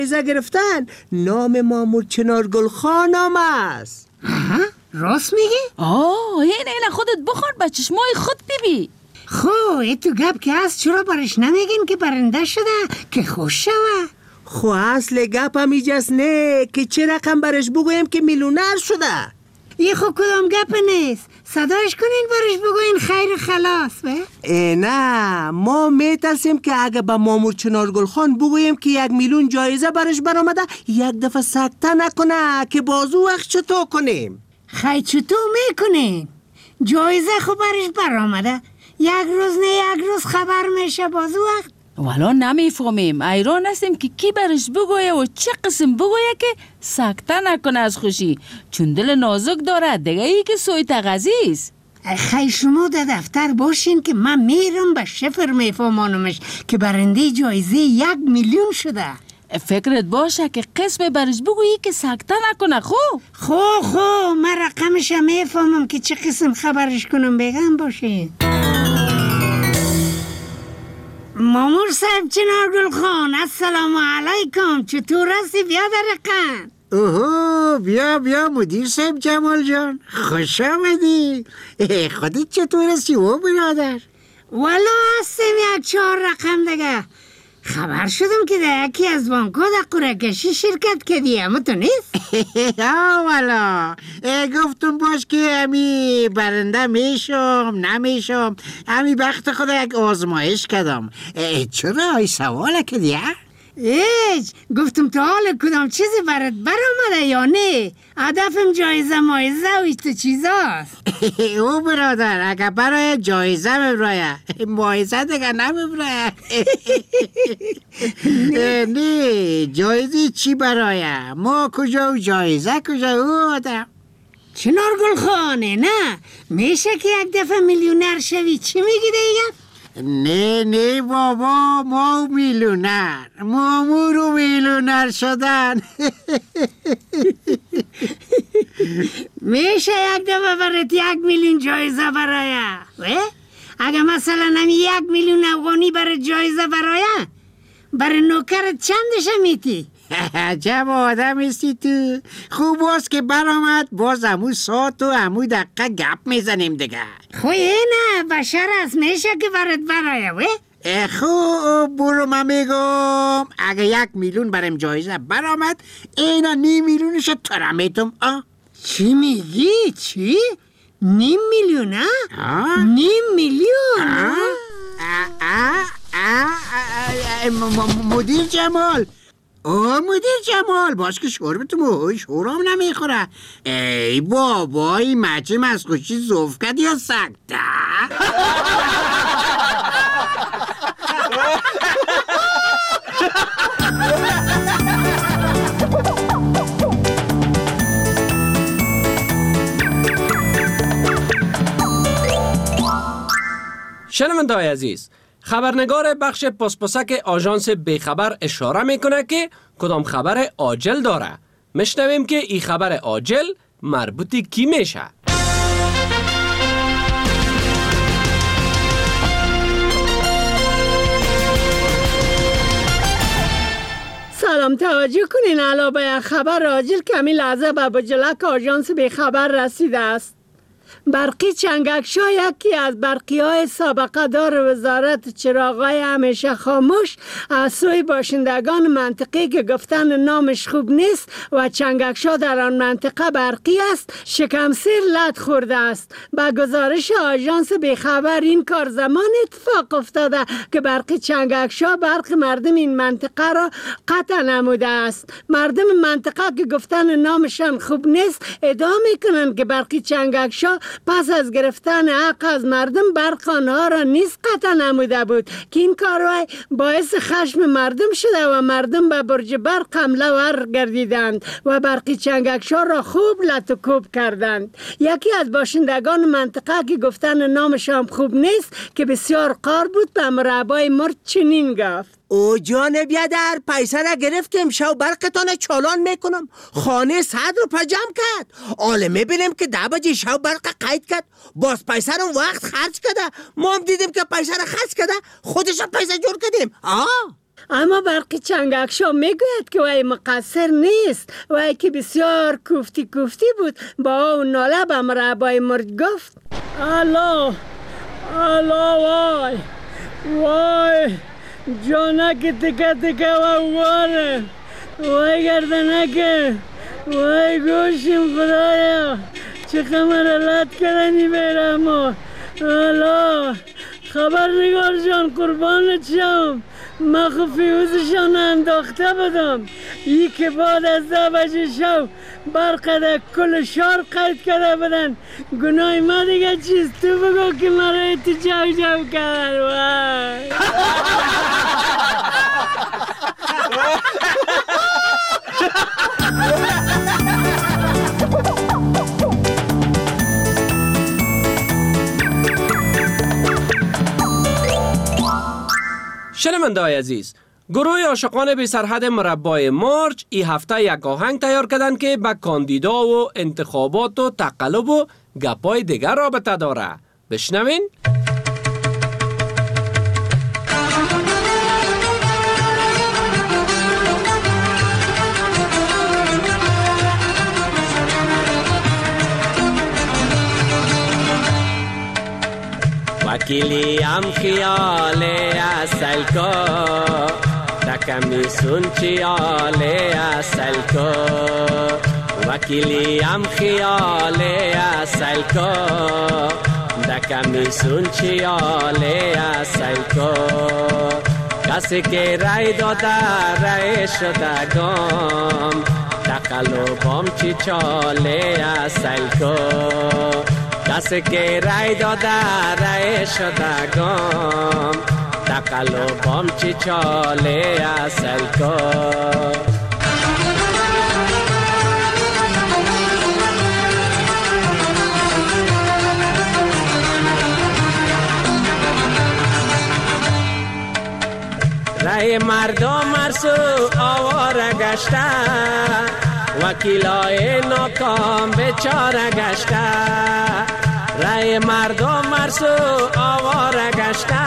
جایزه گرفتن نام مامور چنارگل خانم است. راست میگی؟ این خودت بخور با چشمای خود ببین. خو تو گپ که هست چرا برش نمیگین که برنده شده که خوش شوه؟ خو اصل گپ هم ایجاست نه که چه رقم برش بگویم که میلیونر شده. یه خو کدام گپ نیست، صداش کنین برش بگوین خیر خلاص نه ما میترسیم که اگه با مامور چنارگل خان بگویم که 1 میلیون جایزه برش برآمده یک دفعه سکته نکنه که بازو وقت چطور کنیم. خیلی چطور میکنین؟ جایزه خو برش برآمده، یک روز نه یک روز خبر میشه بازو وقت. والا نمیفهمیم، ایران هستیم که کی برش بگویه و چه قسم بگویه که سکته نکنه از خوشی، چون دل نازک داره دیگه ای که سوی تغذیست. خیلی شما در دفتر باشین که من میرم به شفر میفهمانمش که برنده جایزه 1 میلیون شده. فکرت باشه که قسم برش بگویی که سکته نکنه. خو من رقمش میفهمم که چه قسم خبرش کنم بگم باشه. مامور صاحب چنارگل خان السلام علیکم، چطور هستی؟ بیا در رقم. اوه بیا مدیر صاحب جمال جان، خوش آمدی. خودت چطور هستی و برادر؟ والا هستیم 4 رقم دیگه. خبر شدم که در یکی از بانک‌ها در قرعه کشی شرکت کردی، اما تو نیست؟ والا گفتم باش که همی برنده میشم نمیشم، همی بخت خود یک آزمایش کردم. چرا ای سوال کردی؟ گفتم تا حال کدام چیزی برات برآمده یا نه؟ هدفم جایزه مایزه و ایت چیزاست. او برادر اگه برای جایزه ببرایه مایزه دیگه نببرایه. نه جایزه چی برایه؟ ما کجا و جایزه کجا او آدم؟ چنارگل خانه نه میشه که یک دفعه میلیونر شوی، چی میگی دیگه؟ نه بابا، ما میلیونر، مامور و میلیونر شدن. میشه یک دفعه برات 1 میلیون جایزه برایه؟ اگه مثلا نمی 1 میلیون افغانی برای جایزه برایه، برای نوکرت چندش میتی؟ عجب آدم هستی تو. خوب باز که برآمد، باز امو ساعت و امو دقیقه گپ میزنیم دیگه. نه بشر است، میشه که برات برایه خوب برو من میگم اگه 1 میلیون برم جایزه برآمد، اینا 9 میلیونش تو را میتم. چی میگی؟ چی؟ 9 میلیون؟ 9 میلیون؟ مدیر جمال، مدیر جمال باش که شربتون شورام نمیخوره. ای بابا این مچم از خوشی زوف کرد یا سکته؟ شنونده‌های عزیز، خبرنگار بخش پاسپاسک آژانس بیخبر اشاره میکنه که کدام خبر عاجل داره. میشنویم که این خبر عاجل مربوط کی میشه. سلام، توجه کنین علاوه خبر عاجل کمی لحظه به بجلک آژانس بیخبر رسیده است. برقی چنگکشا یکی از برقی‌های سابقه دار وزارت چراغ‌های همیشه خاموش از سوی باشندگان منطقه که گفتن نامش خوب نیست و چنگکشا در آن منطقه برقی است شکمسیر لط خورده است. با گزارش آژانس بیخبر این کار زمان اتفاق افتاده که برقی چنگکشا برق مردم این منطقه را قطع نموده است. مردم منطقه که گفتن نامشان خوب نیست ادعا میکنند که برقی چنگکشا پس از گرفتن حق از مردم برق آنها را نیز قطع نموده بود که این کارهای باعث خشم مردم شده و مردم به برج برق حمله ور گردیدند و برقی چنگکشا را خوب لط و کوب کردند. یکی از باشندگان منطقه که گفتن نامشان خوب نیست که بسیار قار بود به مربای مرد چنین گفت: او جان بیادر، پیسه را گرفتیم، شو برقتان چالان میکنم. خانه 100 روپیه جمع کرد. عالمه بینیم که 10 بجه شو برق قید کرد. باز پیسه رو وقت خرج کرده. ما هم دیدیم که پیسه را خرج کرده، خودش پیسه جور کردیم. اما برقی چنگکشا میگوید که وی مقصر نیست. وی که بسیار کوفتی بود با اون ناله به مربای مرد گفت الله وای جانک دیگه و واره وای گردنکه وای گوشیم خدایا چه خمرلت کردنی بیرم الله خبرنگار جان قربانت شم من خو فیوزشان انداخته بودم ای که بعد از 10 بجه شب برقده کل شهر قید کرده بودن گناه ما دیگه چیست تو بگو که مرا تو جو کردن وای شنونده‌های عزیز، گروه عاشقان بی سرحد مربای مرچ این هفته یک آهنگ تیار کردن که به کاندیدا و انتخابات و تقلب و گپای دیگر رابطه داره. بشنوین. وکیلی هم خیال اصل کو تکمی سنچیال اصل کو وکیلی هم خیال اصل کو تکمی سنچیال اصل کو کسی که رای داده رای شده گم تقلبم چی چاله اصل کو کسی که رای داده رای شدگم تقلبم چی چاله اصل کو رای مردم مرسو آواره گشته وکیلای ناکام بیچاره گشته رای مردم مرسو آواره گشته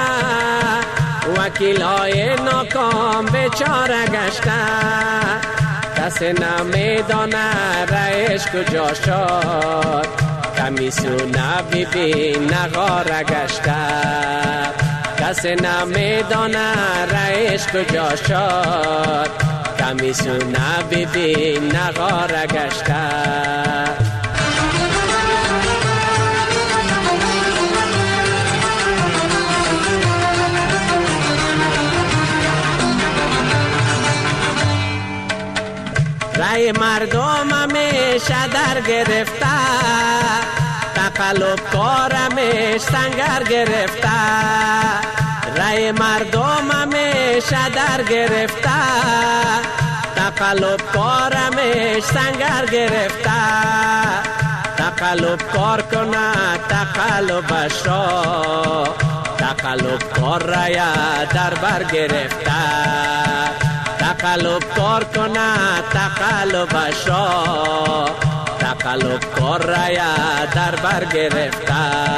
وکیلای ناکام بیچاره گشته کسی نمیدانه رایش کجا شد کمیسونه ببین نغاره گشته کسی نمیدانه رایش کجا شد کمیسونه ببین نغاره گشته رای مردم همیشه در گرفته تقلب کارمش سنگر گرفته رای مردم همیشه در گرفته تقلب کارمش سنگر گرفته تقلب کار کنه تقلبش را تقلب کار رای در بر گرفته تقلب کار کنه تقلبش را تقلب کار رای در بر گرفته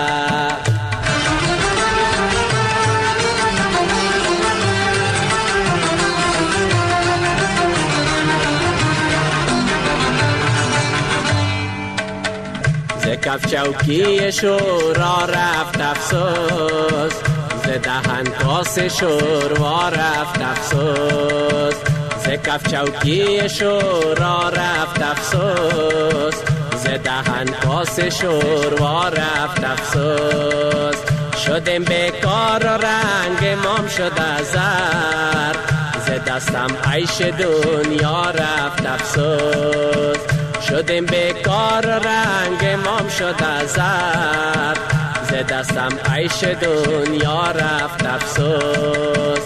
ز کف چوکی شورا رفت افسوس ز دهن کاس شوروا رفت افسوس ز کف چوکی شورا رفت افسوس ز دهن کاس شوروا رفت افسوس شدیم بیکار و رنگ مام شده زر ز دستم عیش دنیا رفت افسوس شدیم بیکار و رنگ مام شده زر ز دستم عیش دنیا رفت افسوس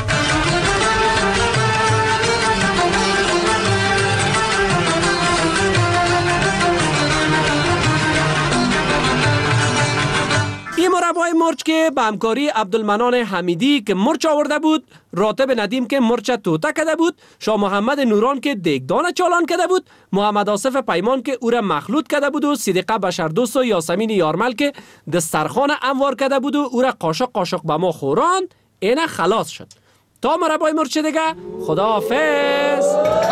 این مربای مرچ که به همکاری عبدالمنان حمیدی که مرچ آورده بود، راتب ندیم که مرچ توته کده بود، شاه محمد نوران که دیگدان چالان کده بود، محمد آصف پیمان که او را مخلوط کده بود و صدیقه بشردوست و یاسمین یارمل که دسترخوان انوار کده بود و او را قاشق قاشق به ما خوران، اینه خلاص شد. تا مربای مرچ دیگه خداحافظ.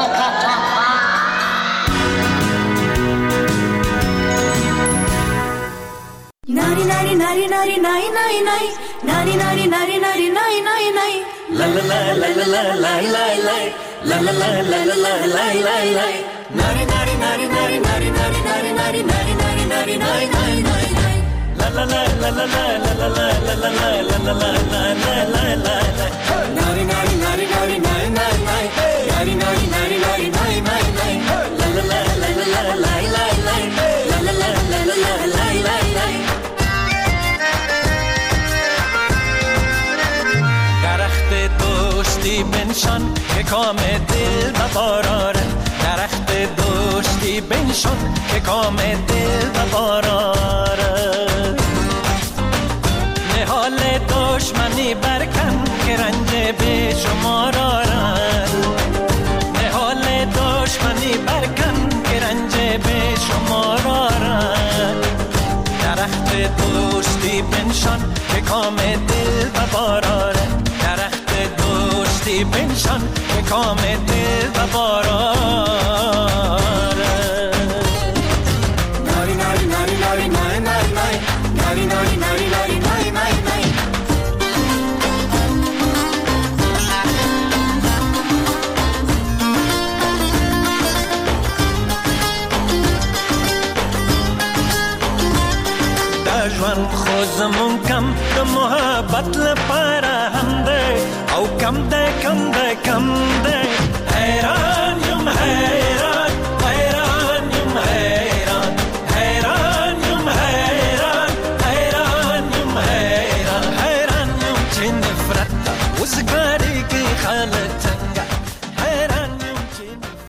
Nari nari nari nari nai nai nai nari nari nari nari nai nai nai la la la la la la la la la la la la la la la la la nari nari nari nari nari nari nari nari nari nari nari nai nai nai la la la la la la la la la la la la la la la la la la nari nari nari nari nai nai nai nari nari nari nari nai nai nai la la la la la la la la la la la la la la la la بنشان که کام دل بباراره درخت دوستی بنشان که کام دل بباراره نهال دشمنی برکن که رنج به شمار آرد نهال دشمنی برکن که رنج به شمار آرد درخت دوستی بنشان که کام دل بباراره درخت دوستی بنشان که کام دل بباراره ناری ناری ناری ناری نای نای نای ناری ناری ناری ناری نای نای نای دجوان خوزمون کم به محبت لپاره هم ده او کم ده کم ده کم ده